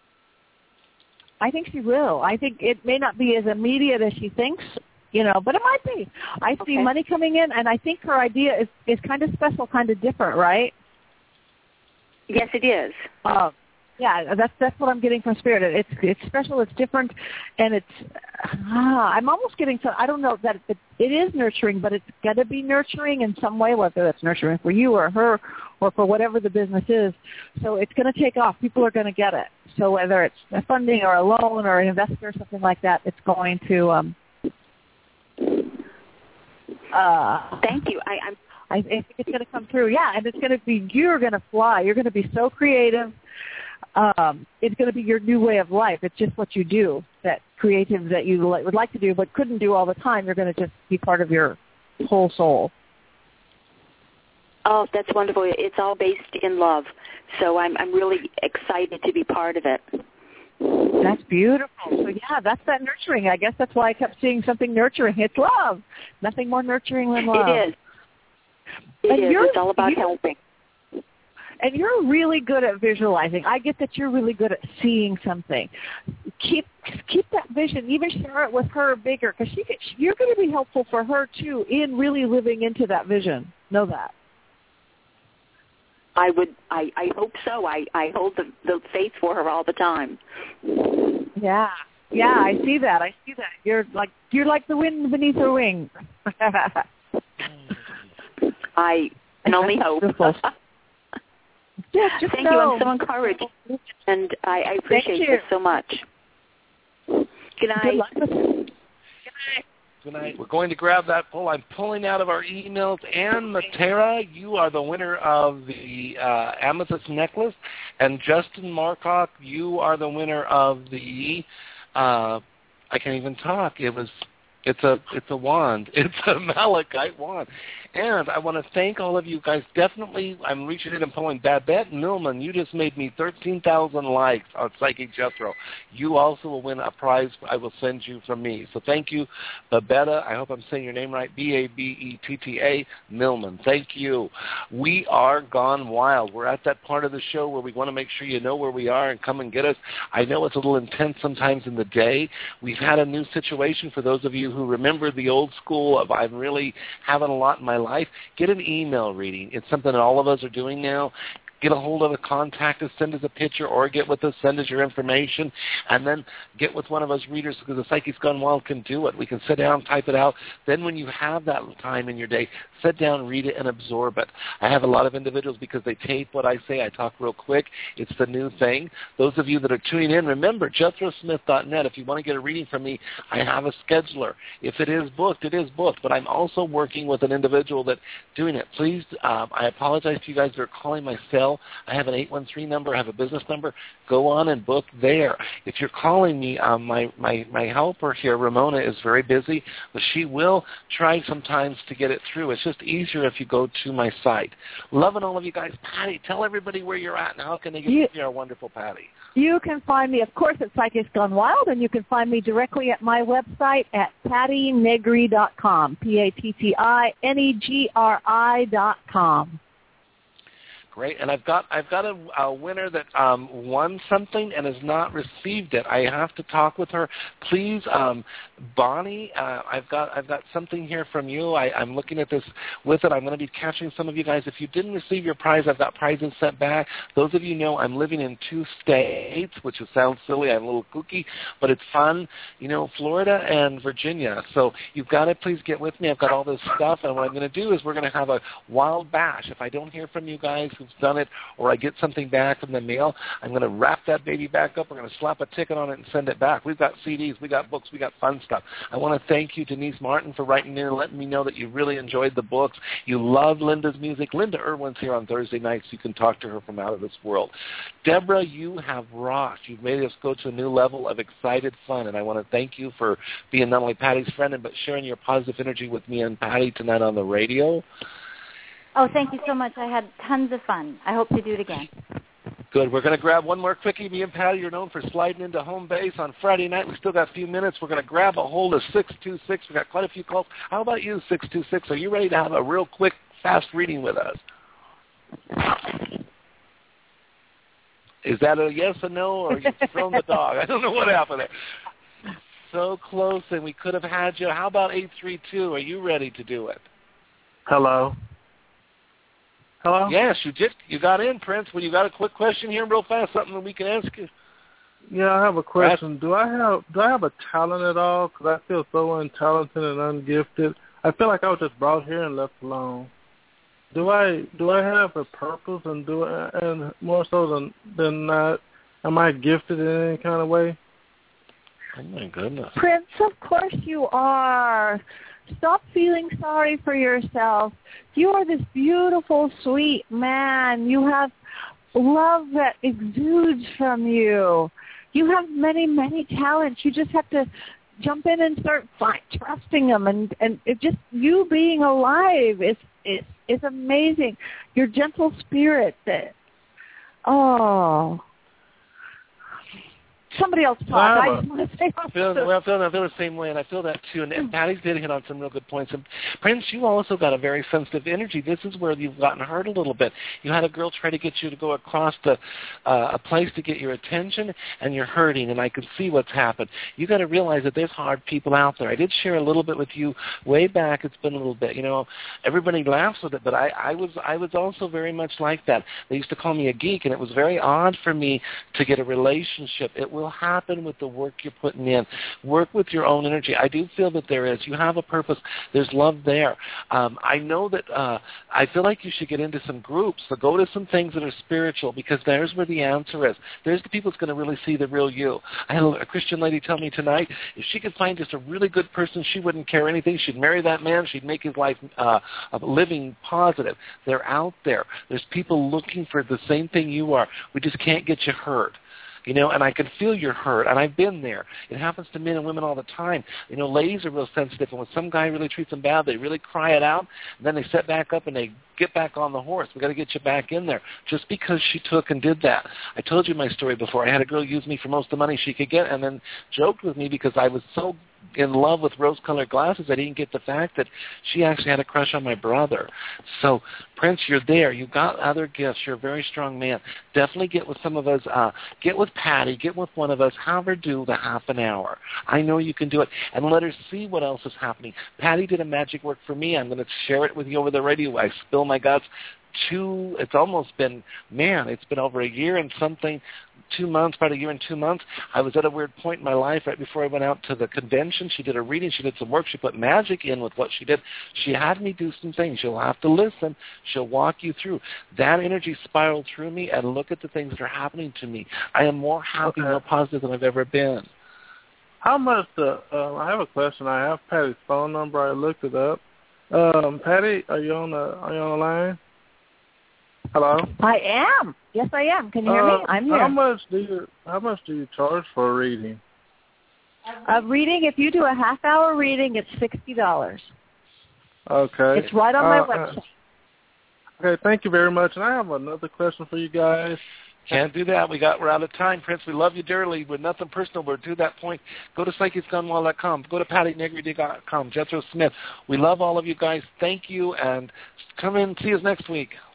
I think she will. I think it may not be as immediate as she thinks, but it might be. I see money coming in, and I think her idea is kind of special, kind of different, right? Yes, it is. Yeah, that's what I'm getting from Spirit. It's special, it's different, and it's. I'm almost getting to. I don't know that it is nurturing, but it's got to be nurturing in some way, whether that's nurturing for you or her or for whatever the business is. So it's going to take off. People are going to get it. So whether it's a funding or a loan or an investor or something like that, it's going to. Thank you. I think it's going to come through. Yeah, and it's going to be. You're going to fly. You're going to be so creative. It's going to be your new way of life. It's just what you do, that creative that you would like to do but couldn't do all the time. You're going to just be part of your whole soul. Oh, that's wonderful. It's all based in love. So I'm really excited to be part of it. That's beautiful. So yeah, that's that nurturing. I guess that's why I kept seeing something nurturing. It's love. Nothing more nurturing than love. It is. It's all about helping. And you're really good at visualizing. I get that you're really good at seeing something. Keep that vision. Even share it with her bigger, because you're going to be helpful for her too in really living into that vision. Know that. I hope so. I hold the faith for her all the time. Yeah, I see that. You're like the wind beneath her wing. I can only hope. Yeah, Thank you. I'm so encouraged, and I appreciate this so much. Good night. Good luck with it. Good night. We're going to grab that poll. I'm pulling out of our emails. Ann Matera, you are the winner of the amethyst necklace. And Justin Marcock, you are the winner of the I can't even talk. It's a wand. It's a malachite wand. And I want to thank all of you guys. Definitely, I'm reaching in and pulling Babette Millman. You just made me 13,000 likes on Psychic Jethro. You also will win a prize I will send you from me. So thank you, Babette. I hope I'm saying your name right. Babetta Millman. Thank you. We are gone wild. We're at that part of the show where we want to make sure you know where we are and come and get us. I know it's a little intense sometimes in the day. We've had a new situation for those of you who remember the old school of I'm really having a lot in my life. Get an email reading. It's something that all of us are doing now. Get a hold of us, contact us, send us a picture, or get with us, send us your information, and then get with one of us readers, because the Psychics Gone Wild can do it. We can sit down, type it out. Then when you have that time in your day, sit down, read it, and absorb it. I have a lot of individuals, because they tape what I say. I talk real quick. It's the new thing. Those of you that are tuning in, remember, JethroSmith.net. If you want to get a reading from me, I have a scheduler. If it is booked, it is booked, but I'm also working with an individual that's doing it. Please, I apologize to you guys that are calling my cell. I have an 813 number. I have a business number. Go on and book there. If you're calling me, my helper here, Ramona, is very busy, but she will try sometimes to get it through. It's just easier if you go to my site. Loving all of you guys. Patty, tell everybody where you're at and how can they get to our wonderful Patty. You can find me, of course, at Psychics Gone Wild, and you can find me directly at my website at pattynegri.com, PATTINEGRI.com. Great, and I've got a winner that won something and has not received it. I have to talk with her. Please, Bonnie, I've got something here from you. I'm looking at this with it. I'm going to be catching some of you guys. If you didn't receive your prize, I've got prizes sent back. Those of you know I'm living in 2 states, which sounds silly. I'm a little kooky, but it's fun. You know, Florida and Virginia. So you've got to please get with me. I've got all this stuff, and what I'm going to do is we're going to have a wild bash. If I don't hear from you guys who've done it, or I get something back from the mail, I'm going to wrap that baby back up. We're going to slap a ticket on it and send it back. We've got CDs, we got books, we got fun stuff. I want to thank you, Denise Martin, for writing in and letting me know that you really enjoyed the books. You love Linda's music. Linda Irwin's here on Thursday nights. You can talk to her from out of this world. Deborah, you have rocked. You've made us go to a new level of excited fun, and I want to thank you for being not only Patty's friend, but sharing your positive energy with me and Patty tonight on the radio. Oh, thank you so much. I had tons of fun. I hope to do it again. Good. We're going to grab one more quickie. Me and Patty are known for sliding into home base on Friday night. We still got a few minutes. We're going to grab a hold of 626. We've got quite a few calls. How about you, 626? Are you ready to have a real quick, fast reading with us? Is that a yes or no, or you thrown the dog? I don't know what happened there. So close, and we could have had you. How about 832? Are you ready to do it? Hello. Hello? Yes, you did. You got in, Prince. Well, you got a quick question here, real fast, something that we can ask you. Yeah, I have a question. Do I have a talent at all? Because I feel so untalented and ungifted. I feel like I was just brought here and left alone. Do I have a purpose and more so than not? Am I gifted in any kind of way? Oh my goodness, Prince, of course you are. Stop feeling sorry for yourself. You are this beautiful, sweet man. You have love that exudes from you. You have many, many talents. You just have to jump in and start trusting them. And it just you being alive is amazing. Your gentle spirit. somebody else talk. I just want to say I feel the same way, and I feel that too. And Patty did hit on some real good points. And Prince, you also got a very sensitive energy. This is where you've gotten hurt a little bit. You had a girl try to get you to go across a place to get your attention, and you're hurting. And I can see what's happened. You got to realize that there's hard people out there. I did share a little bit with you way back. It's been a little bit. You know, everybody laughs with it, but I was also very much like that. They used to call me a geek, and it was very odd for me to get a relationship. It will happen with the work you're putting in. Work with your own energy. I do feel that there is. You have a purpose. There's love there. I know that I feel like you should get into some groups. So go to some things that are spiritual, because there's where the answer is. There's the people that's going to really see the real you. I had a Christian lady tell me tonight, if she could find just a really good person, she wouldn't care anything. She'd marry that man. She'd make his life living positive. They're out there. There's people looking for the same thing you are. We just can't get you hurt. You know, and I can feel your hurt, and I've been there. It happens to men and women all the time. You know, ladies are real sensitive, and when some guy really treats them bad, they really cry it out, and then they sit back up and they get back on the horse. We got to get you back in there. Just because she took and did that. I told you my story before. I had a girl use me for most of the money she could get, and then joked with me because I was so in love with rose-colored glasses, I didn't get the fact that she actually had a crush on my brother. So, Prince, you're there. You've got other gifts. You're a very strong man. Definitely get with some of us. Get with Patty. Get with one of us. Have her do the half an hour. I know you can do it. And let her see what else is happening. Patty did a magic work for me. I'm going to share it with you over the radio. I spill my guts. It's almost been, it's been over a year and something, 2 months, about a year and 2 months. I was at a weird point in my life right before I went out to the convention. She did a reading. She did some work. She put magic in with what she did. She had me do some things. You'll have to listen. She'll walk you through. That energy spiraled through me, and look at the things that are happening to me. I am more happy, more positive than I've ever been. How much, I have a question. I have Patty's phone number. I looked it up. Patty, are you on the line? Hello? I am. Yes, I am. Can you hear me? I'm here. How much do you charge for a reading? A reading, if you do a half-hour reading, it's $60. Okay. It's right on my website. Okay, thank you very much. And I have another question for you guys. Can't do that. We're out of time, Prince. We love you dearly. We're nothing personal. We're to that point. Go to PsychicSconewall.com. Go to PattyNegri.com. Jethro Smith. We love all of you guys. Thank you, and come in and see us next week.